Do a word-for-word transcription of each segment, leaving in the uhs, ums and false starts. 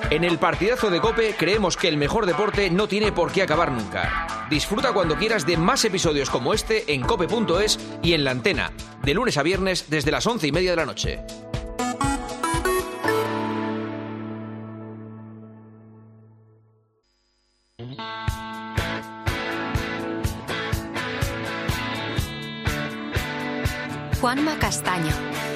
En el partidazo de COPE creemos que el mejor deporte no tiene por qué acabar nunca. Disfruta cuando quieras de más episodios como este en cope punto es y en la antena, de lunes a viernes desde las once y media de la noche. Juanma Castaño.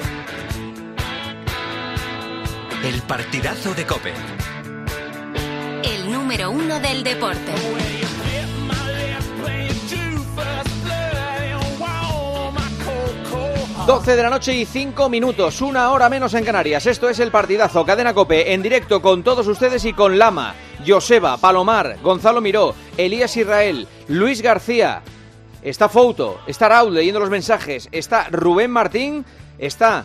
El partidazo de COPE. El número uno del deporte. doce de la noche y cinco minutos, una hora menos en Canarias. Esto es el partidazo, Cadena COPE, en directo con todos ustedes y con Lama, Joseba, Palomar, Gonzalo Miró, Elías Israel, Luis García. Está Fouto, está Raúl leyendo los mensajes, está Rubén Martín, está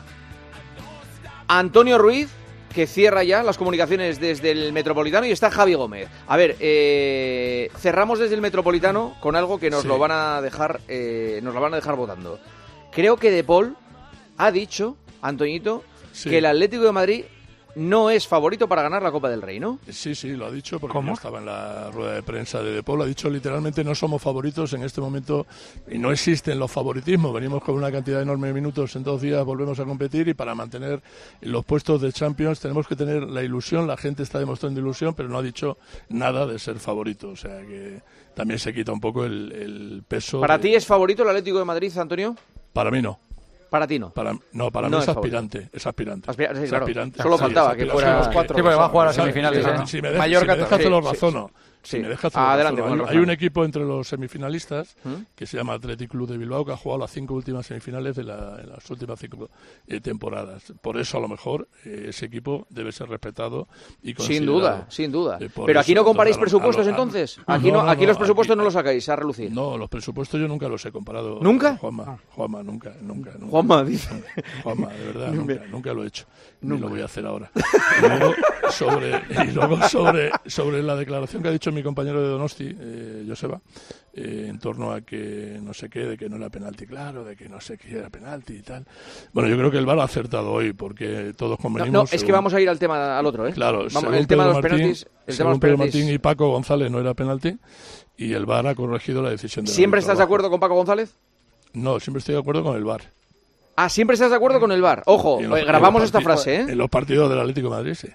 Antonio Ruiz, que cierra ya las comunicaciones desde el Metropolitano, y está Javi Gómez. A ver, eh, cerramos desde el Metropolitano con algo que nos sí. lo van a dejar, eh, nos lo van a dejar votando. Creo que De Paul ha dicho, Antoñito, sí. que el Atlético de Madrid no es favorito para ganar la Copa del Rey, ¿no? Sí, sí, lo ha dicho porque ¿Cómo? ya estaba en la rueda de prensa de De Paul. Ha dicho literalmente no somos favoritos en este momento y no existen los favoritismos. Venimos con una cantidad enorme de minutos en dos días, volvemos a competir y para mantener los puestos de Champions tenemos que tener la ilusión. La gente está demostrando ilusión, pero no ha dicho nada de ser favorito. O sea que también se quita un poco el, el peso. ¿Para de... ti es favorito el Atlético de Madrid, Antonio? Para mí no. Para ti no. Para, no, para no mí es, es aspirante, es aspirante. Aspira, sí, es claro. aspirante. Solo sí, faltaba es que fuera los cuatro. Sí, porque va a jugar a semifinales. Sí, ¿eh? Si me dejas, Mallorca, si me dejas sí, te lo sí, razono. Sí. Si me dejas Ah, adelante, razón. hay, hay un equipo entre los semifinalistas ¿Mm? que se llama Athletic Club de Bilbao que ha jugado las cinco últimas semifinales de la, en las últimas cinco eh, temporadas. Por eso a lo mejor eh, ese equipo debe ser respetado y considerado. Sin duda, sin duda. Eh, Pero aquí no comparáis entonces, presupuestos a lo, a lo, entonces. a, Aquí no, no, aquí no, los presupuestos aquí, no los sacáis a relucir. No, los presupuestos yo nunca los he comparado. ¿Nunca? Juanma, Juanma, nunca, nunca, nunca. Juanma dice. Juanma, de verdad, nunca, nunca lo he hecho. Nunca. Ni lo voy a hacer ahora. Y luego sobre, y luego sobre, sobre la declaración que ha dicho mi compañero de Donosti, eh, Joseba, eh, en torno a que no sé qué, de que no era penalti claro, de que no sé qué era penalti y tal. Bueno, yo creo que el V A R ha acertado hoy, porque todos convenimos... No, no según, es que vamos a ir al tema al otro, ¿eh? Claro, vamos, el tema de los Martín, penaltis... El según tema de los Pedro penaltis... Martín y Paco González no era penalti, y el V A R ha corregido la decisión de... ¿Siempre estás de acuerdo con Paco González? No, siempre estoy de acuerdo con el V A R. Ah, siempre estás de acuerdo con el V A R. Ojo, los, grabamos esta frase, ¿eh? En los partidos del Atlético de Madrid, sí.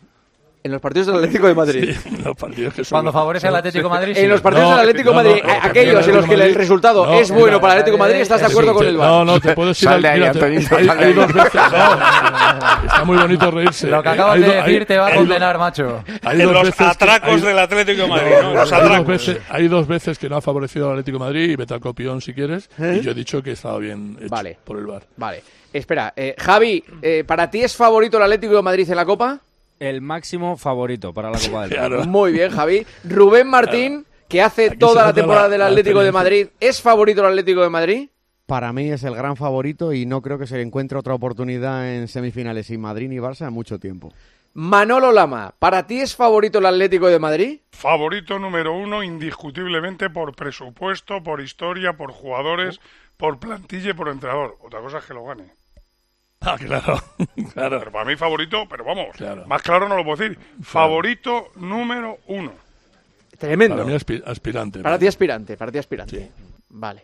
En los partidos del Atlético de Madrid. Sí, en los partidos que son Cuando los... favorece al Atlético de Madrid. Sí. En los partidos no, del Atlético de no, Madrid, no, no, aquellos en los que el resultado no, es bueno no, para el Atlético de Madrid, ¿estás de acuerdo sí, con el V A R? No, no, te puedes ir Sal de ahí, mira, te- Antonito, hay, sal de hay ahí. dos veces, no, está muy bonito reírse. Lo que Eh, acabas hay de do- decir hay- te va a hay condenar, do- macho. hay En dos los veces que- atracos hay- del Atlético de Madrid, ¿no? Los hay dos, atracos. veces, hay dos veces que no ha favorecido al Atlético de Madrid y vete al copión si quieres. ¿Eh? Y yo he dicho que estaba bien hecho Vale. por el V A R. Vale. Espera, eh, Javi, eh, ¿para ti es favorito el Atlético de Madrid en la Copa? El máximo favorito para la Copa del Rey. Claro. Muy bien, Javi. Rubén Martín, que hace Aquí se toda la nota temporada la- del la Atlético de experiencia. Madrid, ¿es favorito el Atlético de Madrid? Para mí es el gran favorito y no creo que se encuentre otra oportunidad en semifinales sin Madrid ni Barça en mucho tiempo. Manolo Lama, ¿para ti es favorito el Atlético de Madrid? Favorito número uno, indiscutiblemente por presupuesto, por historia, por jugadores, por plantilla y por entrenador. Otra cosa es que lo gane. Ah, claro, claro. Pero para mí favorito, pero vamos, Claro. más claro no lo puedo decir. Favorito número uno. Tremendo. Para mí aspi- aspirante. Para ti aspirante, para ti aspirante. Vale.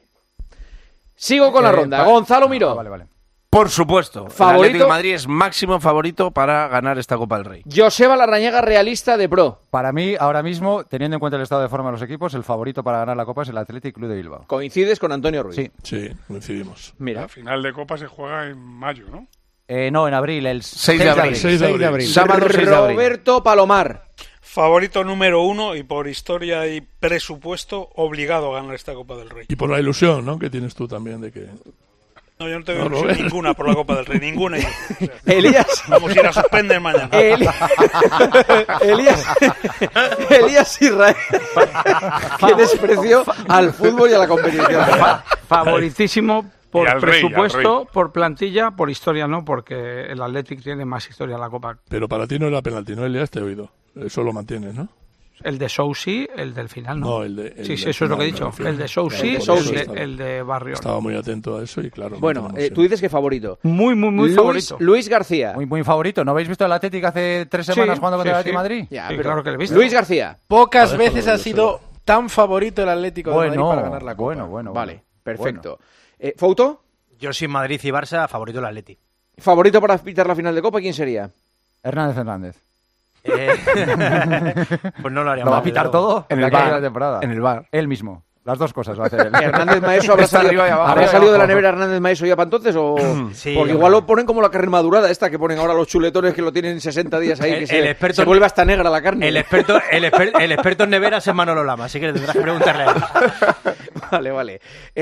Sigo con la Eh, ronda. pa- Gonzalo Miró. Ah, vale, vale. Por supuesto, ¿Favorito? el Atlético de Madrid es máximo favorito para ganar esta Copa del Rey. Joseba Larrañaga, realista de Pro. Para mí, ahora mismo, teniendo en cuenta el estado de forma de los equipos, el favorito para ganar la Copa es el Athletic Club de Bilbao. Coincides con Antonio Ruiz. Sí. Sí, coincidimos. Mira. La final de Copa se juega en mayo, ¿no? Eh, no, en abril, el seis de abril. seis de abril. Sábado seis de abril. Roberto Palomar. Favorito número uno y por historia y presupuesto obligado a ganar esta Copa del Rey. Y por la ilusión, ¿no? Que tienes tú también de que... No, yo no tengo No, ilusión Robert. ninguna por la Copa del Rey, ninguna. O sea, Elías. vamos a ir a suspender mañana. Eli- Elías. Elías Israel. Qué desprecio al fútbol y a la competición. Favoritísimo por Y al rey, presupuesto, al rey. por plantilla, por historia no, porque el Athletic tiene más historia en la Copa. Pero para ti no era penalti, ¿no, Elías? Te he oído. Eso lo mantienes, ¿no? El de Sou sí, el del final no. No, el de, el sí, sí, del eso es lo que he final, dicho. me refiero. El de Sou sí, El de el, Sou de, sí. el de Barrio. Estaba muy atento a eso y claro. Bueno, no eh, sé. tú dices que favorito. Muy, muy, muy Luis, favorito. Luis García. Muy, muy favorito. ¿No habéis visto el Atlético hace tres semanas Sí, jugando contra sí, el Atlético sí. de Madrid? Ya, Sí, pero- claro que lo he visto. Luis García. Pocas Parejo, veces no, ha yo sido tan favorito el Atlético de Bueno, Madrid para ganar la Copa. bueno, bueno. Vale, bueno. perfecto. Eh, ¿Fouto? Yo sin Madrid y Barça, favorito el Atleti. ¿Favorito para pitar la final de Copa? ¿Quién sería? Hernández Hernández. Eh, pues no lo haría ¿Lo va a mal, pitar pero- todo? En la el que bar. queda de temporada. En el bar. Él mismo. Las dos cosas va a hacer él. Hernández Maeso habrá Está salido, arriba y abajo, ¿habrá arriba y salido de la abajo. nevera Hernández Maeso ya para entonces o Sí, porque yo igual creo. lo ponen como la carne madurada esta que ponen ahora los chuletones que lo tienen sesenta días ahí El- que se, el experto- se vuelve hasta negra la carne. El experto, el, exper- el experto en neveras es Manolo Lama, así que le tendrás que preguntarle a él. Vale, vale.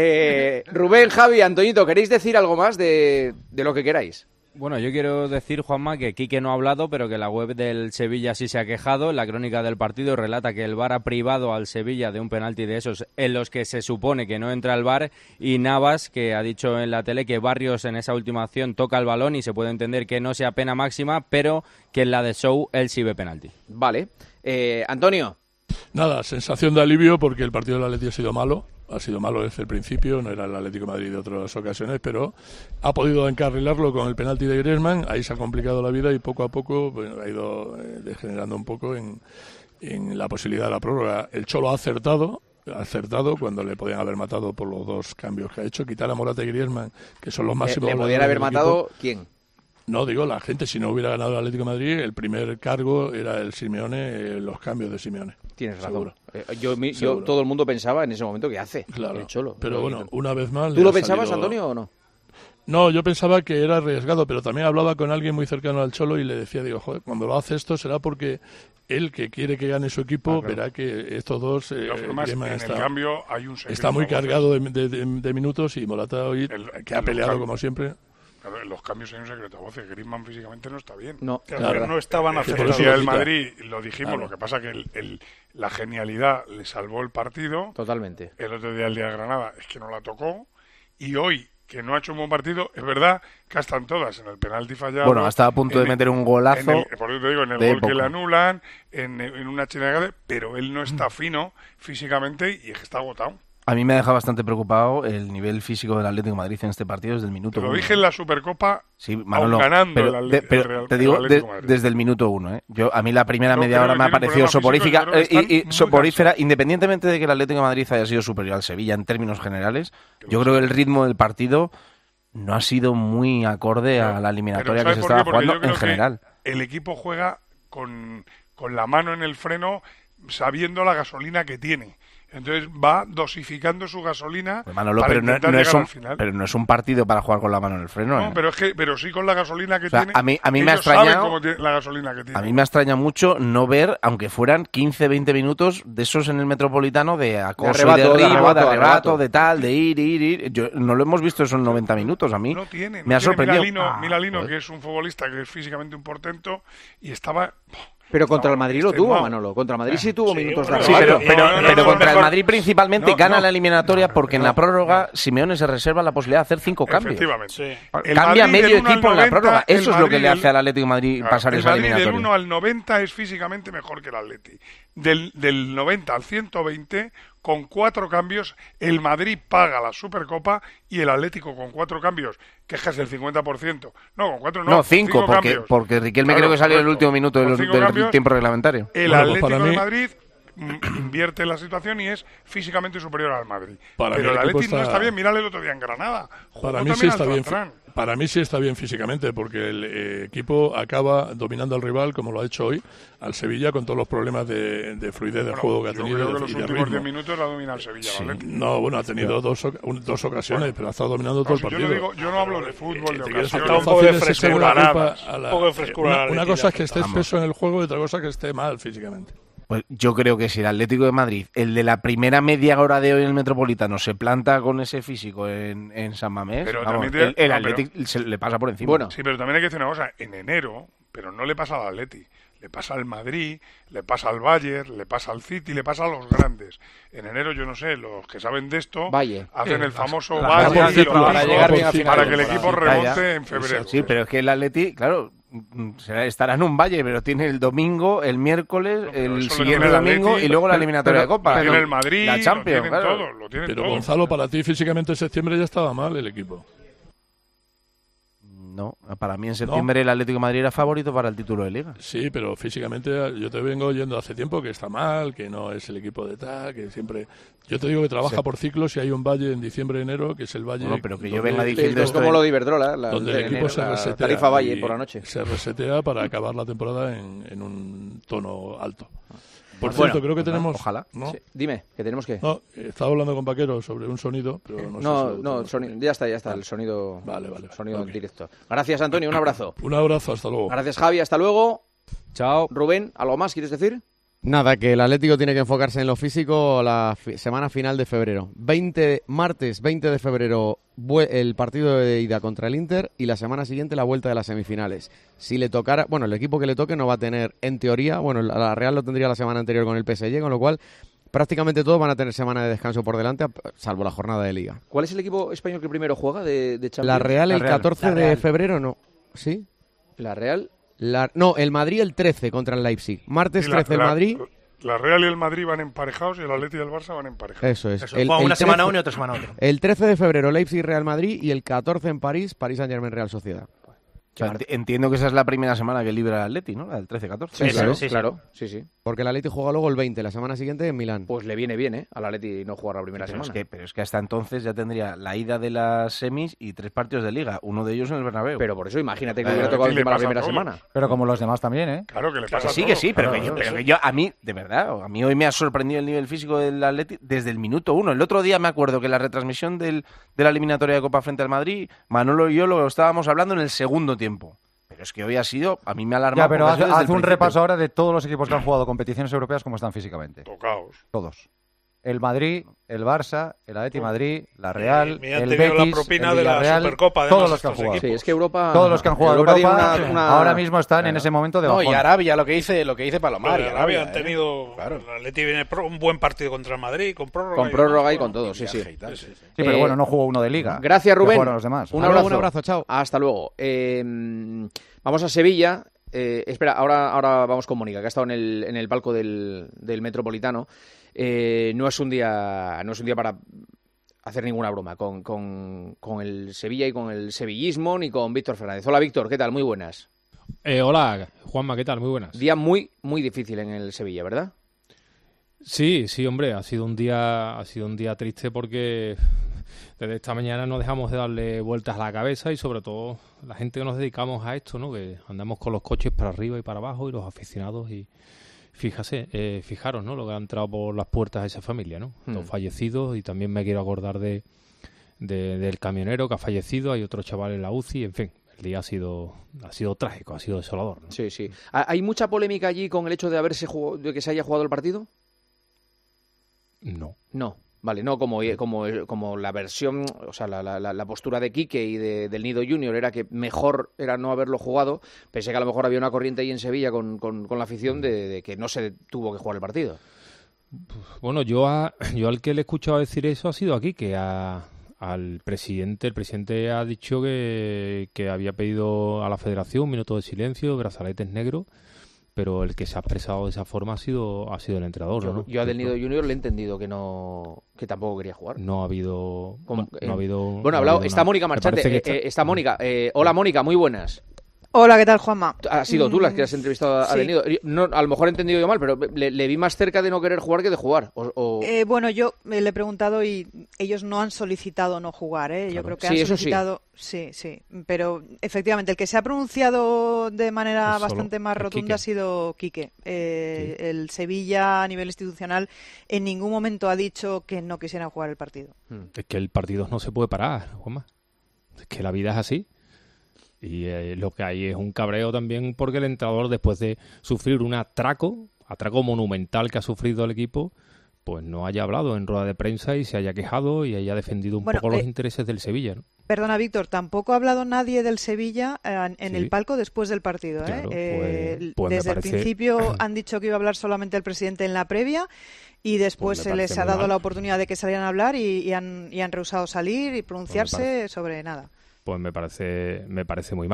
Eh, Rubén, Javi, Antoñito, ¿queréis decir algo más de, de lo que queráis? Bueno, yo quiero decir, Juanma, que Quique no ha hablado, pero que la web del Sevilla sí se ha quejado. En la crónica del partido relata que el V A R ha privado al Sevilla de un penalti de esos en los que se supone que no entra el V A R, y Navas, que ha dicho en la tele que Barrios en esa última acción toca el balón y se puede entender que no sea pena máxima, pero que en la de Sou él sí ve penalti. Vale. Eh, Antonio. Nada, sensación de alivio porque el partido del Atleti ha sido malo. Ha sido malo desde el principio, no era el Atlético de Madrid de otras ocasiones, pero ha podido encarrilarlo con el penalti de Griezmann. Ahí se ha complicado la vida y poco a poco bueno, ha ido eh, degenerando un poco en, en la posibilidad de la prórroga. El Cholo ha acertado, ha acertado cuando le podían haber matado por los dos cambios que ha hecho. Quitar a Morata y Griezmann, que son los ¿Le, máximos. le podían goleadores haber del matado equipo. quién? No, digo, la gente, si no hubiera ganado el Atlético de Madrid, el primer cargo era el Simeone, eh, los cambios de Simeone. Tienes razón. Seguro. Eh, yo, mi- yo- Seguro. todo el mundo pensaba en ese momento que hace Claro, el Cholo. pero bueno, una vez más... ¿Tú le lo ha pensabas, salido- Antonio, o no? No, yo pensaba que era arriesgado, pero también hablaba con alguien muy cercano al Cholo y le decía, digo, joder, cuando lo hace esto será porque él, que quiere que gane su equipo, Ah, claro. verá que estos dos... De eh, todas formas, Griezmann en está, el cambio hay un secreto está muy a voces. cargado de, de- de- de minutos y Morata hoy, El- que ha los peleado cambios. como siempre... Claro, en los cambios hay un secreto a voces. Griezmann físicamente no está bien. No, Claro, Claro. pero no estaban Es que por acertados. eso Y lo el quita. Madrid, lo dijimos, Claro. lo que pasa que el, el- la genialidad le salvó el partido. Totalmente. El otro día el día de Granada es que no la tocó. Y hoy, que no ha hecho un buen partido, es verdad que están todas en el penalti fallado. Bueno, hasta a punto en de el- meter un golazo en el- por eso te digo, en el de gol que época. le anulan, en, en una chilena, pero él no está fino físicamente y es que está agotado. A mí me deja bastante preocupado el nivel físico del Atlético de Madrid en este partido desde el minuto Te lo uno. dije en la Supercopa, Sí, Manolo, aun ganando pero, el Atle- de- el pero Real- te el digo Atlético de- de Madrid. desde el minuto uno. ¿eh? Yo, a mí la primera Yo media creo hora que me ha tiene un parecido problema físico, soporífica yo creo que eh, y, y están muy soporífera, independientemente de que el Atlético de Madrid haya sido superior al Sevilla en términos generales. Yo creo que el ritmo del partido no ha sido muy acorde a la eliminatoria que ¿sabes se por estaba qué? Porque jugando yo creo en que general. el equipo juega con, con la mano en el freno sabiendo la gasolina que tiene. Entonces va dosificando su gasolina Pues Manolo, para pero no, intentar no es llegar un, al final. pero no es un partido para jugar con la mano en el freno. No, ¿eh? pero es que pero sí con la gasolina que O sea, tiene. a mí- a mí me ha ellos saben extrañado- cómo tiene la gasolina que tiene. A mí me extraña mucho no ver, aunque fueran quince, veinte minutos de esos en el Metropolitano de acoso, arrebato, y de derribo, de arrebato, arrebato, arrebato. de tal, de ir, ir, ir. Yo, no lo hemos visto esos noventa minutos. A mí No tiene, no me ha tiene. sorprendido. Mira Lino, Ah, mira Lino, joder. que es un futbolista que es físicamente un portento y estaba. Pero contra No, el Madrid lo este tuvo, no. Manolo. Contra el Madrid sí tuvo minutos de bueno, Sí, arrebato. pero, pero, no, no, pero no, contra mejor- el Madrid principalmente No, gana no. la eliminatoria porque en la prórroga Simeone se reserva la posibilidad de hacer cinco cambios. Efectivamente. Sí. El Cambia Madrid medio del uno al equipo en la noventa, prórroga. el Eso es lo que Madrid le del- hace al Atlético de Madrid Claro, pasar el esa Madrid del eliminatoria. uno al noventa es físicamente mejor que el Atleti. Del, del noventa al ciento veinte, con cuatro cambios, el Madrid paga la Supercopa y el Atlético con cuatro cambios, que es casi el cincuenta por ciento. No, con cuatro no. No, cinco, porque, cambios. porque Riquelme Claro, creo que salió en el correcto. último minuto Con del, cinco del cambios, tiempo reglamentario. El Bueno, pues Atlético para de mí- Madrid mm, invierte la situación y es físicamente superior al Madrid. Para Pero mí el el equipo Atlético no está- está bien, mírale el otro día en Granada. Jugó Para mí sí también está al bien. Trantrán. Para mí sí está bien físicamente porque el eh, equipo acaba dominando al rival como lo ha hecho hoy al Sevilla con todos los problemas de, de fluidez de Bueno, juego que ha yo tenido creo y que de- los y de últimos ritmo. diez minutos la domina el Sevilla. el Atlético. No, bueno, ha tenido dos, oca- un- dos ocasiones, pero ha estado dominando todo No, el si yo, partido. no digo, yo no hablo de fútbol, de Te quieres ocasiones. falta un poco fácil de es echarle la frescura. culpa a la- Un poco de frescura Una, a la una Atleti, cosa es ya que está. estés Vamos. peso en el juego y otra cosa es que esté mal físicamente. Pues yo creo que si el Atlético de Madrid, el de la primera media hora de hoy en el Metropolitano, se planta con ese físico en, en San Mamés, Pero vamos, también el, te- el no, Atlético se le pasa por encima. Bueno, Sí, pero también hay que decir una cosa. En enero, pero no le pasa al Atleti. Le pasa al Madrid, le pasa al Bayern, le pasa al City, le pasa a los grandes. En enero, yo no sé, los que saben de esto Valle. hacen Eh, el famoso la- Valle la- y los para picos llegar bien a final para de que el temporada. equipo Ya, ya. remonte en febrero. Sí, pero es que el Atleti, claro, será, estará en un valle, pero tiene el domingo, el miércoles, No, el eso lo siguiente tiene el domingo Atleti, y luego la pero- eliminatoria pero- de Copa. lo tiene Pero el Madrid, la lo Champions, tienen claro. todo, lo tienen Pero todo. Gonzalo, para ti físicamente en septiembre ya estaba mal el equipo. No, para mí en septiembre el Atlético de Madrid era favorito para el título de Liga. Sí, pero físicamente yo te vengo oyendo hace tiempo que está mal, que no es el equipo de tal, que siempre... Yo te digo que trabaja Sí. por ciclos y hay un valle en diciembre, enero, que es el valle... Bueno, pero que yo donde- venga diciendo Es como lo de Iberdrola, la, donde de el equipo enero, se la resetea. tarifa Valle y por la noche. Se resetea para acabar la temporada en, en un tono alto. Por Bueno, cierto, creo que pues tenemos... ojalá. ¿no? Sí. Dime, que tenemos que... No, estaba hablando con Vaquero sobre un sonido, pero no, No, sé si... no, soni- ya está, ya está, el sonido, Vale, vale. sonido Ok. directo. Gracias, Antonio, un abrazo. Un abrazo, hasta luego. Gracias, Javi, hasta luego. Chao. Rubén, ¿algo más quieres decir? Nada, que el Atlético tiene que enfocarse en lo físico la fi- semana final de febrero. veinte, martes veinte de febrero vue- el partido de ida contra el Inter y la semana siguiente la vuelta de las semifinales. Si le tocara, bueno, el equipo que le toque no va a tener, en teoría, bueno, la la Real lo tendría la semana anterior con el P S G, con lo cual prácticamente todos van a tener semana de descanso por delante, salvo la jornada de Liga. ¿Cuál es el equipo español que primero juega de, de Champions? La Real el La Real. catorce La de Real. febrero, no. ¿Sí? La Real. La, no, el Madrid el trece contra el Leipzig. Martes Y la- trece el la- Madrid. La Real y el Madrid van emparejados y el Atleti y el Barça van emparejados. Eso es. Eso, juegan una semana uno y otra semana otro. El trece de febrero Leipzig Real Madrid y el catorce en París, París Saint Germain Real Sociedad. O sea, enti- entiendo que esa es la primera semana que libra el Atleti, ¿no? La del trece catorce. Sí, claro, sí, claro, sí, sí. Porque el Atleti juega luego el veinte, la semana siguiente en Milán. Pues le viene bien, ¿eh? Al Atleti no jugar la primera Pero es, semana. que, pero es que hasta entonces ya tendría la ida de las semis y tres partidos de Liga, uno de ellos en el Bernabéu. Pero por eso imagínate que Eh, hubiera tocado ¿qué le encima la pasa a primera todos? semana. Pero como los demás también, ¿eh? Claro que le Que pasa a sí, todos. que sí, pero, Claro, que yo, claro, pero sí. que yo, a mí, de verdad, a mí hoy me ha sorprendido el nivel físico del Atleti desde el minuto uno. El otro día me acuerdo que la retransmisión del, de la eliminatoria de Copa frente al Madrid, Manolo y yo lo estábamos hablando en el segundo tiempo. Pero es que hoy ha sido, a mí me ha alarmado. Ya, pero porque haz, ha sido desde haz el un principio. repaso ahora de todos los equipos que han jugado competiciones europeas, cómo están físicamente. Tocaos. Todos. El Madrid, el Barça, el Atleti Madrid, la Real, Y han el tenido Betis, la propina el de la Villarreal, Supercopa, además, todos los que han estos jugado. equipos. Sí, es que Europa... Todos los que han jugado Europa Europa, tiene una- una- ahora mismo están en ese momento de No, bajón. y Arabia, lo que dice, lo que dice Palomar. Pero y el Arabia Arabia, han ¿eh? tenido... Claro. El Atleti viene pro- un buen partido contra el Madrid, con prórroga. Con y prórroga demás. y con todo, sí, sí. Viaje y tal. Sí, sí, sí. Sí, pero Eh, bueno, no jugó uno de Liga. Gracias, Que Rubén. jugaron los demás. Un Hasta luego, abrazo. un abrazo, chao. Hasta luego. Eh, vamos a Sevilla. Eh, espera, ahora, ahora vamos con Mónica, que ha estado en el, en el palco del, del Metropolitano. Eh, no es un día, no es un día para hacer ninguna broma con, con, con el Sevilla y con el sevillismo ni con Víctor Fernández. Hola, Víctor, ¿qué tal? Muy buenas. Eh, hola, Juanma, ¿qué tal? Muy buenas. Día muy, muy difícil en el Sevilla, ¿verdad? Sí, sí, hombre, ha sido un día, ha sido un día triste porque desde esta mañana no dejamos de darle vueltas a la cabeza y sobre todo la gente que nos dedicamos a esto, ¿no? Que andamos con los coches para arriba y para abajo y los aficionados y fíjase, eh, fijaros, ¿no? Lo que ha entrado por las puertas de esa familia, ¿no? Hmm. Los fallecidos y también me quiero acordar de, de- del camionero que ha fallecido, hay otro chaval en la U C I, en fin, el día ha sido, ha sido trágico, ha sido desolador, ¿no? Sí, sí. ¿Ha- ¿Hay mucha polémica allí con el hecho de haberse jugado, de que se haya jugado el partido? No. No, vale, no, como, como, como la versión, o sea, la, la, la postura de Quique y de, del Nido Junior era que mejor era no haberlo jugado. Pensé que a lo mejor había una corriente ahí en Sevilla con, con, con la afición de, de que no se tuvo que jugar el partido. Bueno, yo, a, yo al que le he escuchado decir eso ha sido aquí, que a, al presidente, el presidente ha dicho que, que había pedido a la federación un minuto de silencio, brazaletes negros, pero el que se ha expresado de esa forma ha sido ha sido el entrenador, Yo, ¿no? yo a del Nido Junior le he entendido que no que tampoco quería jugar. No ha habido... Como- no, eh, no ha habido... Bueno, no ha ha hablado, habido está nada. Mónica Me Marchante. parece que eh, está- eh, está Mónica. Eh, hola, Mónica, muy buenas. Hola, ¿qué tal, Juanma? Has sido tú la que has entrevistado a Sí. Del Nido. No, a lo mejor he entendido yo mal, pero le, le vi más cerca de no querer jugar que de jugar. O, o- Eh, bueno, yo eh, le he preguntado y ellos no han solicitado no jugar, ¿eh? Yo Claro. creo que Sí, han eso sí. solicitado... Sí. sí, Pero efectivamente, el que se ha pronunciado de manera Es solo bastante más el rotunda Quique. ha sido Quique. Eh, El Sevilla, a nivel institucional, en ningún momento ha dicho que no quisieran jugar el partido. Es que el partido no se puede parar, Juanma. Es que la vida es así. Y eh, lo que hay es un cabreo también porque el entrenador, después de sufrir un atraco, atraco monumental que ha sufrido el equipo, pues no haya hablado en rueda de prensa y se haya quejado y haya defendido un Bueno, poco los eh, intereses del Sevilla, ¿no? Perdona, Víctor, tampoco ha hablado nadie del Sevilla eh, en, en Sí. el palco después del partido. ¿eh? Claro, Eh, pues- pues me desde parece- el principio han dicho que iba a hablar solamente el presidente en la previa y después Pues me se les parece ha muy dado mal. la oportunidad de que salieran a hablar y, y han, y han rehusado salir y pronunciarse parece- sobre nada. Pues me parece, me parece muy mal.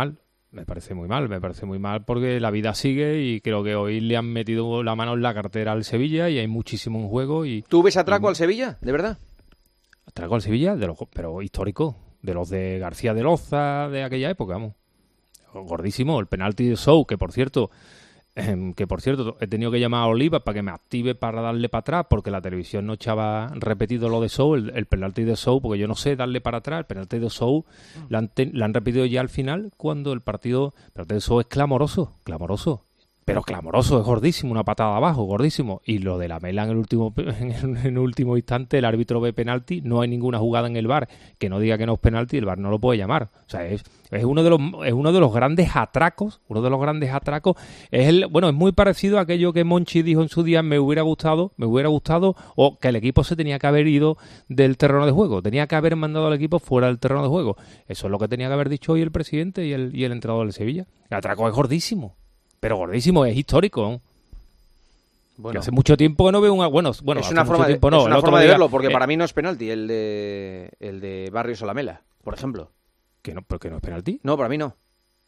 Me parece muy mal, me parece muy mal porque la vida sigue y creo que hoy le han metido la mano en la cartera al Sevilla y hay muchísimo en juego. Y ¿Tú ves atraco y... al Sevilla, de verdad? Atraco al Sevilla, de los, pero histórico, de los de García de Loza de aquella época, vamos. Gordísimo, el penalti de Sou, que por cierto... que por cierto he tenido que llamar a Oliva para que me active para darle para atrás porque la televisión no echaba repetido lo de Sou, el, el penalti de Sou, porque yo no sé darle para atrás. El penalti de Sou mm. lo han, te, lo han repetido ya al final cuando el partido, el penalti de Sou es clamoroso, clamoroso, pero clamoroso, es gordísimo, una patada abajo, gordísimo. Y lo de la Mela en el último en el, en el último instante, el árbitro ve penalti, no hay ninguna jugada en el V A R que no diga que no es penalti, el V A R no lo puede llamar. O sea, es, es uno de los es uno de los grandes atracos, uno de los grandes atracos, es el, bueno, es muy parecido a aquello que Monchi dijo en su día, me hubiera gustado, me hubiera gustado, o que el equipo se tenía que haber ido del terreno de juego, tenía que haber mandado al equipo fuera del terreno de juego. Eso es lo que tenía que haber dicho hoy el presidente y el, y el entrenador del Sevilla. El atraco es gordísimo. Pero gordísimo, es histórico, ¿no? Bueno, que hace mucho tiempo que no veo una... Bueno, bueno es una forma, de, tiempo, no, es una forma de día, verlo, porque eh, para mí no es penalti el de el de Barrios Olamela, por ejemplo. ¿Que no, ¿Pero que no es penalti? No, para mí no.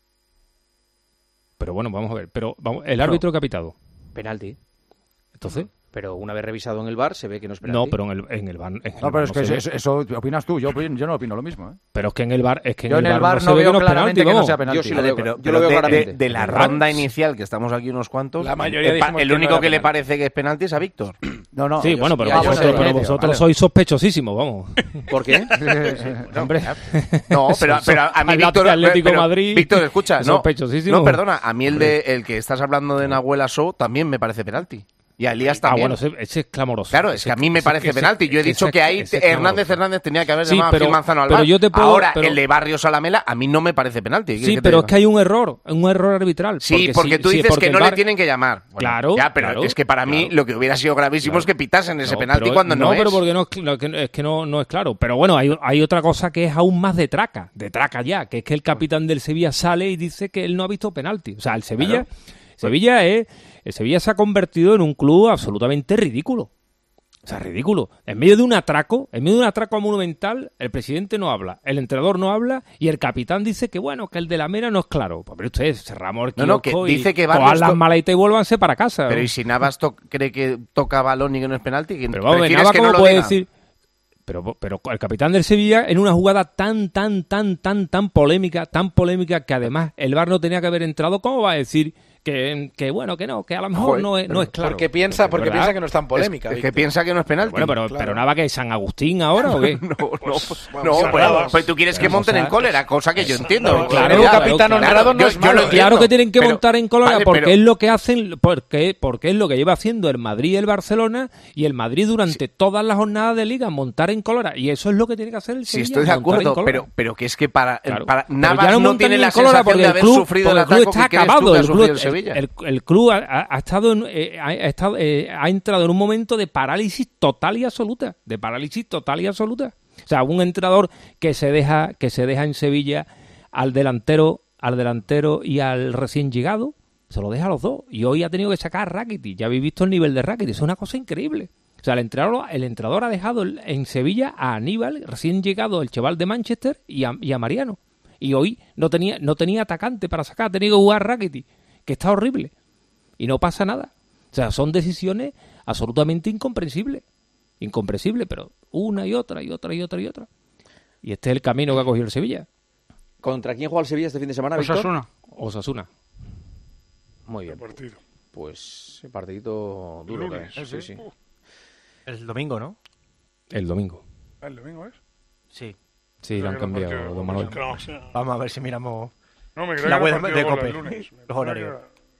Pero bueno, vamos a ver. Pero vamos, el árbitro no. que ha pitado. Penalti. Entonces... Pero una vez revisado en el V A R se ve que no es penalti. No, pero en el, en el V A R... En el no, pero V A R es no que eso, eso, eso opinas tú, yo, yo no opino lo mismo. ¿eh? Pero es que en el V A R... Es que en yo el en el V A R no, no veo no claramente penalti, que no sea penalti. Yo sí lo veo, pero, yo pero lo veo de, claramente. De, de la ronda inicial, que estamos aquí unos cuantos, la mayoría el, el único que, que le parece que es penalti es a Víctor. No, no. Sí, bueno, pero ya, vosotros, sé, pero vosotros vale. sois sospechosísimos, vamos. ¿Por qué? Hombre. No, pero, pero a mí Víctor... Atlético Madrid... Víctor, escucha, no, sospechosísimo. no, perdona, a mí el, de, el que estás hablando de Nahuel Asó también me parece penalti. Y a Elías también. Ah, bueno, ese, ese es clamoroso. Claro, es que a mí me parece ese, penalti. Yo he ese, dicho ese, que ahí Hernández Hernández tenía que haber sí, llamado pero, a Gil Manzano al pero V A R. yo te puedo, Ahora, pero... el de Barrios a la Mela, a mí no me parece penalti. Sí, pero es que hay un error, un error arbitral. Sí, porque, porque si, tú dices porque que no V A R... le tienen que llamar. Bueno, claro, ya, pero claro, es que para mí claro, lo que hubiera sido gravísimo claro, es que pitasen ese no, penalti pero, cuando no, no es. No, pero porque no es, es que no, no es claro. Pero bueno, hay, hay otra cosa que es aún más de traca, de traca ya, que es que el capitán del Sevilla sale y dice que él no ha visto penalti. O sea, el Sevilla, claro. Sevilla es, el Sevilla se ha convertido en un club absolutamente ridículo. O sea, ridículo. En medio de un atraco, en medio de un atraco monumental, el presidente no habla, el entrenador no habla y el capitán dice que bueno, que el de la Mera no es claro. Pues pero ustedes cerramos el no, no, que dice que cojan las maletas y vuélvanse para casa. Pero ¿no? ¿Y si Navas to cree que toca balón y que no es penalti? Pero vamos, Navas, ¿cómo no puede decir? Pero, pero el capitán del Sevilla en una jugada tan, tan, tan, tan, tan polémica, tan polémica que además el V A R no tenía que haber entrado, ¿cómo va a decir que, que bueno, que no, que a lo mejor Joder, no, es, no es claro? Porque piensa, porque ¿verdad? piensa que no es tan polémica. Es, es que piensa que no es penalti. Bueno, pero, claro. pero nada, que es San Agustín ahora, ¿o qué? no, no, pues, no, no pues, pues tú quieres que monten en cólera, cosa que yo entiendo. No, claro, claro, capitán honrado no es malo. Claro que tienen que pero, montar en cólera vale, porque pero, es lo que hacen, porque, porque es lo que lleva haciendo el Madrid y el Barcelona, y el Madrid durante sí. todas las jornadas de liga, montar en cólera. Y eso es lo que tiene que hacer el Sevilla. Sí, estoy de acuerdo, pero, pero que es que para, claro. para Navas no, no tiene la sensación de haber club, sufrido el ataque que crees tú que ha sufrido el Sevilla. El, el, el club ha, ha estado, en, eh, ha, estado eh, ha entrado en un momento de parálisis total y absoluta, de parálisis total y absoluta. O sea, un entrenador que se deja que se deja en Sevilla al delantero, al delantero y al recién llegado, se lo deja a los dos. Y hoy ha tenido que sacar a Rakitic. Ya habéis visto el nivel de Rakitic, es una cosa increíble. O sea, el entrenador, el entrenador ha dejado en Sevilla a Aníbal, recién llegado, el chaval de Manchester, y a, y a Mariano. Y hoy no tenía no tenía atacante para sacar, ha tenido que jugar Rakitic, que está horrible. Y no pasa nada. O sea, son decisiones absolutamente incomprensibles. Incomprensibles, pero una y otra y otra y otra y otra. Y este es el camino que ha cogido el Sevilla. ¿Contra quién juega el Sevilla este fin de semana, Víctor? Osasuna. Osasuna. Muy bien. Partido. Pues el partidito duro. Lunes, que es. Sí, sí. El domingo, ¿no? El domingo. ¿El domingo es? Sí. Sí, lo han cambiado, don Manuel. Vamos a ver si miramos no, me la web de Cope. Los horarios.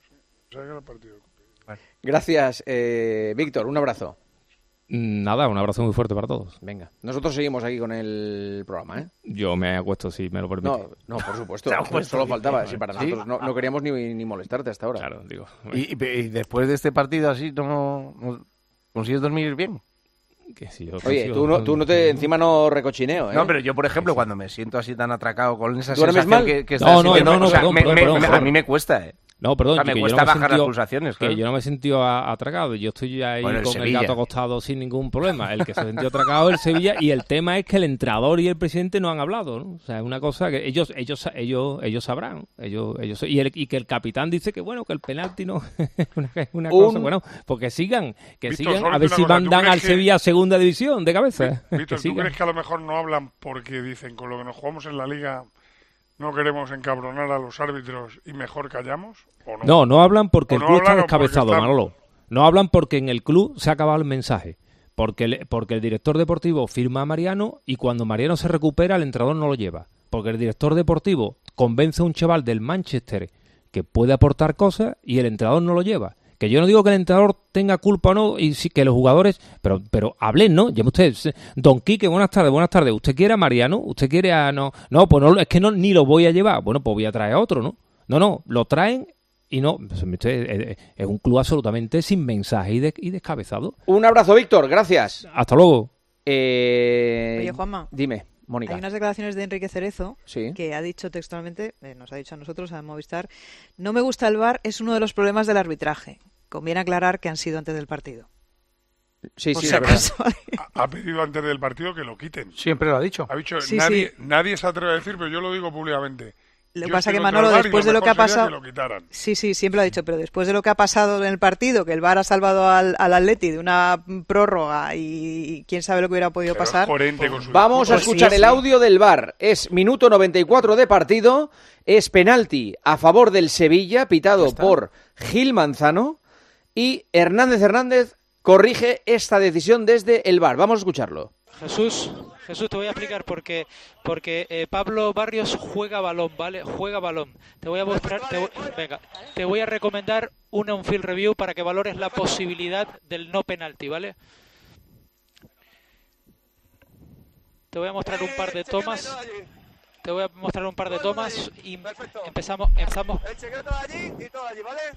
Gracias, eh, Víctor. Un abrazo. Nada, un abrazo muy fuerte para todos. Venga, nosotros seguimos aquí con el programa, ¿eh? Yo me acuesto, si me lo permite. No, no, por supuesto. Solo faltaba. Sí, para nosotros no, no queríamos ni, ni molestarte hasta ahora. Claro, digo. ¿Y, y después de este partido así, no, no consigues dormir bien? Que si yo Oye, tú no, tú no te encima no recochineo, ¿eh? No, pero yo, por ejemplo, cuando me siento así tan atracado con esa ¿Duermes sensación mal? que, que no, no, no, no, o sea, perdón, me, perdón, me, perdón, me, perdón. a mí me cuesta, ¿eh? No, perdón, O sea, me que, yo cuesta no me bajar sentido, las pulsaciones, que claro. yo no me he sentido a- atracado. Yo estoy ahí Bueno, el con el Sevilla. gato acostado sin ningún problema. El que se sintió atracado es el Sevilla, y el tema es que el entrenador y el presidente no han hablado, ¿no? O sea, es una cosa que ellos ellos ellos ellos sabrán. Ellos ellos y, el, y que el capitán dice que bueno, que el penalti no es una, una Un- cosa, bueno, porque sigan, que Víctor, sigan solo a ver una si cosa, ¿tú mandan crees al que- Sevilla a segunda división de cabeza. Víctor, Que ¿tú sigan. crees que a lo mejor no hablan porque dicen con lo que nos jugamos en la Liga no queremos encabronar a los árbitros y mejor callamos? ¿O no? No, no hablan porque ¿O el no club está hablan o porque descabezado, están- Manolo. No hablan porque en el club se ha acabado el mensaje. Porque el, porque el director deportivo firma a Mariano y cuando Mariano se recupera el entrenador no lo lleva. Porque el director deportivo convence a un chaval del Manchester que puede aportar cosas y el entrenador no lo lleva. Que yo no digo que el entrenador tenga culpa o no, y sí que los jugadores, pero pero hablen, ¿no? Llame usted, don Quique, buenas tardes, buenas tardes. ¿Usted quiere a Mariano? ¿Usted quiere a no? No, pues no, es que no ni lo voy a llevar. Bueno, pues voy a traer a otro, ¿no? No, no, lo traen y no. Pues, usted, es, es un club absolutamente sin mensaje y, de, y descabezado. Un abrazo, Víctor, gracias. Hasta luego. Eh... Oye, Juanma. Dime, Mónica. Hay unas declaraciones de Enrique Cerezo Sí. que ha dicho textualmente, eh, nos ha dicho a nosotros, a Movistar, no me gusta el V A R, es uno de los problemas del arbitraje. Conviene aclarar que han sido antes del partido. Sí, Por sí, si es verdad. acaso. Ha pedido antes del partido que lo quiten. Siempre lo ha dicho. Ha dicho, Sí, nadie, sí. nadie se atreve a decir, pero yo lo digo públicamente. Lo que Yo pasa estoy que contra el Manolo, V A R y después de lo que ha mejor sería pasado... que lo quitaran. Sí, sí, siempre lo ha dicho, pero después de lo que ha pasado en el partido, que el V A R ha salvado al, al Atleti de una prórroga y quién sabe lo que hubiera podido Pero es pasar. coherente con su Vamos a Pues sí, escuchar sí. el audio del V A R. Es minuto noventa y cuatro de partido. Es penalti a favor del Sevilla, pitado por Gil Manzano. Y Hernández Hernández corrige esta decisión desde el V A R. Vamos a escucharlo. Jesús, Jesús, te voy a explicar por qué. Porque eh, Pablo Barrios juega balón, ¿vale? Juega balón. Te voy a mostrar, te voy- venga, te voy a recomendar una on-field review para que valores la posibilidad del no penalti, ¿vale? Te voy a mostrar un par de tomas. Te voy a mostrar un par de tomas y empezamos, empezamos. El secreto de allí y todo allí, ¿vale?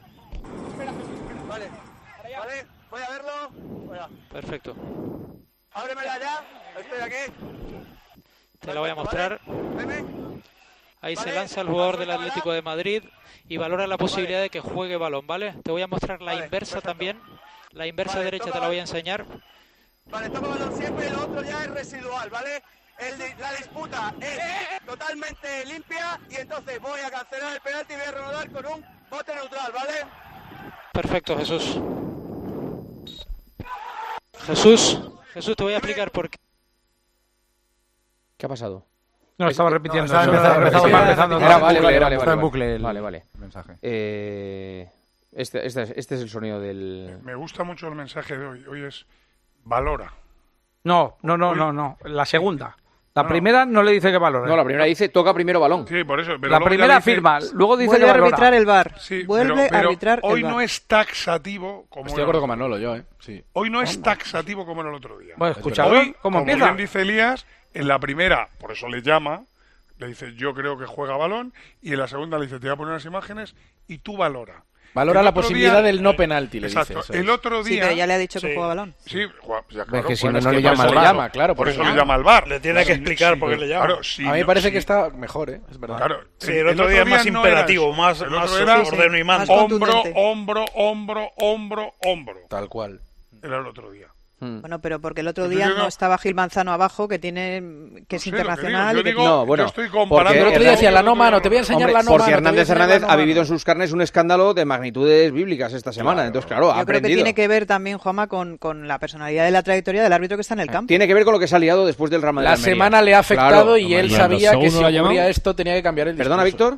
Vale, vale, voy a verlo. Voy a... Perfecto. Ábremela ya, estoy aquí. Te la voy a mostrar. Veme. Ahí se lanza el jugador del Atlético de Madrid y valora la posibilidad de que juegue balón, ¿vale? Te voy a mostrar la inversa también. La inversa Vale, derecha toma te la voy a balón. enseñar. Vale, toma balón siempre y lo otro ya es residual, ¿vale? El de- la disputa es totalmente limpia y entonces voy a cancelar el penalti y voy a reanudar con un bote neutral, ¿vale? Perfecto, Jesús. Jesús, Jesús, te voy a explicar por qué. ¿Qué ha pasado? No, estaba repitiendo. No, eso. estaba empezando, Estaba empezando, empezando. Era, vale, bucle, vale, era- vale, estaba vale, en bucle el vale, vale. mensaje. Eh, este, este, es- este es el sonido del... Me gusta mucho el mensaje de hoy. Hoy es valora. No, no, no, no, no. La segunda. La No, no. primera no le dice que valora. No, la primera dice toca primero balón. Sí, por eso. Pero La luego ya primera dice- firma, luego dice Vuelve que a valora. arbitrar el V A R. Sí, Vuelve pero, a pero arbitrar hoy el V A R. no es taxativo como Estoy de era acuerdo el con otro Manolo, día. yo, ¿eh? Sí. Hoy no es taxativo como era el otro día. Bueno, Es escucha, verdad. Hoy, ¿cómo como empieza? bien dice Elías, en la primera, por eso le llama, le dice yo creo que juega balón, y en la segunda le dice te voy a poner unas imágenes y tú valora. Valora El la otro posibilidad día- del no penalti, le Exacto. dice. eso El es. otro Sí, día... pero ya le ha dicho que Sí. juega balón. Sí, Juan, ya, claro, que si bueno, no, es no le por llama eso al le V A R. llama, claro, por por eso eso. le llama al V A R. Le tiene que explicar por qué le llama. Claro, sí, A mí me no, parece sí. que está mejor, ¿eh? Es verdad. Claro, Sí, el otro día es más no imperativo, era eso. más- El más otro era ordeno y mando. Más hombro, contundente. hombro, hombro, hombro, hombro. Tal cual. Era el otro día. Bueno, pero porque el otro Yo día digo- no estaba Gil Manzano abajo, que tiene que es No sé, lo que digo, internacional. yo y que- digo- No, bueno, yo estoy porque comparando... El otro día decía la no mano, te voy a enseñar Hombre, la no porque mano. te voy a Hernández enseñar la Hernández no ha mano. vivido en sus carnes un escándalo de magnitudes bíblicas esta semana. Claro. Entonces, claro, ha Yo creo que aprendido. tiene que ver también, Juanma, con, con la personalidad de la trayectoria del árbitro que está en el campo. Tiene que ver con lo que se ha liado después del Real Madrid. La Almería. semana le ha afectado Claro. y él Hombre, sabía ¿el que de si Sou no lo ha ocurría llamado? esto tenía que cambiar el discurso. ¿Perdona, Víctor?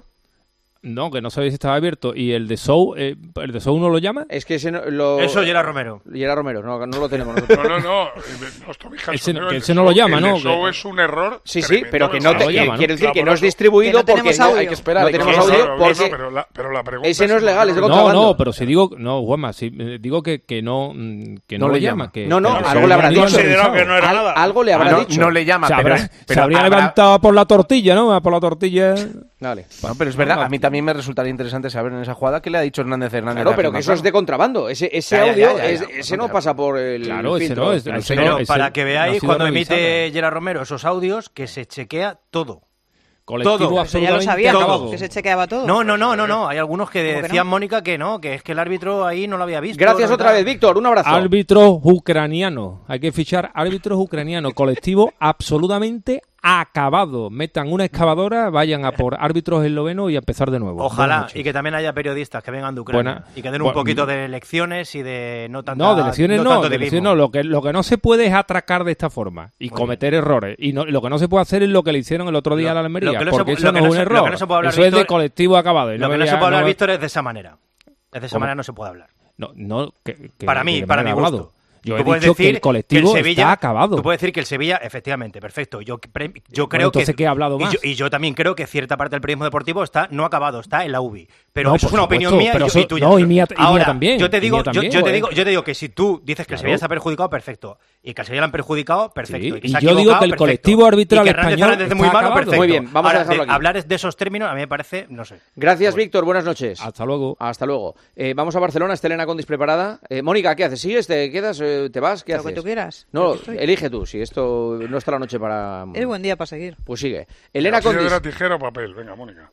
No, que no sabéis si estaba abierto. ¿Y el de Sou, eh, el de Sou no lo llama? Es que ese no, lo... Eso, Gerard Romero. Gerard Romero, no, no lo tenemos nosotros. No, no, no. Los Tobijas Ese no- son- que el ese no lo Show- llama, el ¿no? Show Que- es un error. Sí, sí, tremendo pero que de no Sou. te, lo llama, ¿no? quiero decir Claro, que no por es eso- distribuido Que no tenemos porque audio. Hay que esperar. no hay que tenemos esperar. audio Claro, bueno, porque pero la, pero la pregunta ese no es si legal, es de No, contrabando. no, pero si digo, no, Juanma, si eh, digo que, que no, mm, que no, No lo le llama. llama. Que, No, no, que- algo que le habrá no lo dicho. han Considerado revisado. que no era Al- nada. algo le Ah, habrá no, dicho. no le llama, Se, pero, habrá- pero se habría habrá- levantado por la tortilla, ¿no? Por la tortilla. Vale. Bueno, pero es verdad, a mí también me resultaría interesante saber en esa jugada qué le ha dicho Hernández Hernández. Claro, a pero Gil que eso es Manzano. de contrabando. Ese, ese Ya, ya, audio, ya, ya, es- ya, ese no ya. pasa por el Claro, ese filtro. no, es- Pero ese sí. no- Pero ese para que no ha veáis, sido cuando revisado. emite Gerard Romero esos audios, que se chequea todo. Colectivo Todo. absolutamente ya lo sabía, acabado. que se chequeaba todo. No, no, no, no, no. Hay algunos que ¿Cómo que decían, no? Mónica, que no, que es que el árbitro ahí no lo había visto. Gracias no otra tal. vez, Víctor. Un abrazo. Árbitros ucranianos. Hay que fichar árbitros ucranianos. Colectivo absolutamente acabado. Metan una excavadora, vayan a por árbitros eslovenos y a empezar de nuevo. Ojalá, Buenas noches. y que también haya periodistas que vengan de Ucrania Buena- y que den un bu- poquito de lecciones y de no tanta... No, de elecciones no, tanto de divismo. elecciones no. Lo que, lo que no se puede es atracar de esta forma y cometer errores. Y no, lo que no se puede hacer es lo que le hicieron el otro día a la Almería, lo que no se porque pu- eso lo no que es no un se- lo error. que no se puede hablar, Eso es de Víctor, colectivo acabado. Y Lo no que me no se diga- puede hablar, no- Víctor, es de esa manera. Es de esa ¿Cómo? manera no se puede hablar. No, no, que- que- para que mí, de para mi manera gusto. hablado. Yo Tú he puedes dicho que decir el colectivo que el Sevilla, está acabado. Tú puedes decir que el Sevilla, efectivamente, perfecto. Yo, pre- yo Bueno, creo entonces, que... ¿qué he hablado y más? yo, y yo también creo que cierta parte del periodismo deportivo está no acabado, está en la U B I. Pero No, eso es por una supuesto, opinión mía y, pero yo- eso- y tuya. no, y mía- y mía Ahora, también, yo te y digo, mía yo, también, yo te joder. digo, yo te digo que si tú dices que el Claro. Sevilla está perjudicado, perfecto. Y que el Sevilla lo han perjudicado, perfecto. Sí, y que y se ha yo digo equivocado, que el perfecto. colectivo arbitral Y que Hernández español Fernández es muy está malo, acabado. perfecto. Muy bien, vamos a Ahora, dejarlo de- aquí. hablar de esos términos a mí me parece, no sé. Gracias, Víctor. Buenas noches. Hasta luego. Hasta luego. Eh, vamos a Barcelona. Está Elena Condis preparada. Eh, Mónica, ¿qué haces? ¿Sigues? ¿Te quedas? Eh, ¿Te vas? ¿Qué Lo haces? que tú quieras. No, Aquí estoy. elige tú. Si esto no está la noche para... Es buen día para seguir. Pues sigue. Elena Así de Condis. era tijera o papel. Venga, Mónica.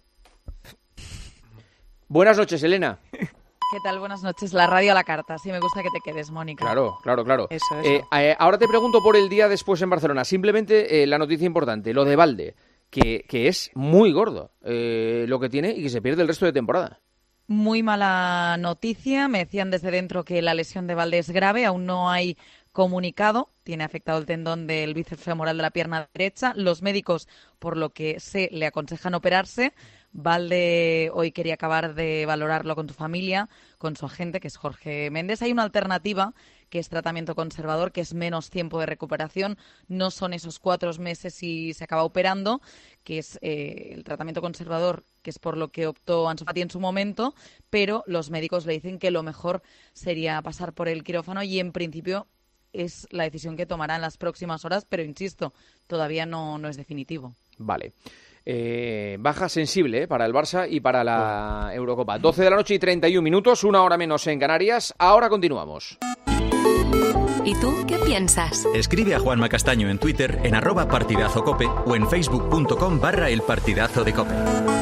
Buenas noches, Elena. ¿Qué tal? Buenas noches. La radio a la carta. Sí, me gusta que te quedes, Mónica. Claro, claro, claro. Eso, eso. Eh, eh, ahora te pregunto por el día después en Barcelona. Simplemente eh, la noticia importante, lo de Valde, que, que es muy gordo eh, lo que tiene y que se pierde el resto de temporada. Muy mala noticia. Me decían desde dentro que la lesión de Valde es grave. Aún no hay comunicado. Tiene afectado el tendón del bíceps femoral de la pierna derecha. Los médicos, por lo que sé, le aconsejan operarse. Valde hoy quería acabar de valorarlo con tu familia, con su agente, que es Jorge Méndez. Hay una alternativa, que es tratamiento conservador, que es menos tiempo de recuperación. No son esos cuatro meses y se acaba operando, que es eh, el tratamiento conservador, que es por lo que optó Ansu Fati en su momento, pero los médicos le dicen que lo mejor sería pasar por el quirófano y, en principio, es la decisión que tomará en las próximas horas, pero, insisto, todavía no, no es definitivo. Vale. Eh, baja sensible eh, para el Barça y para la Eurocopa. doce de la noche y treinta y un minutos, una hora menos en Canarias. Ahora continuamos. ¿Y tú qué piensas? Escribe a Juanma Castaño en Twitter en arroba partidazo cope o en facebook punto com barra el partidazo de cope.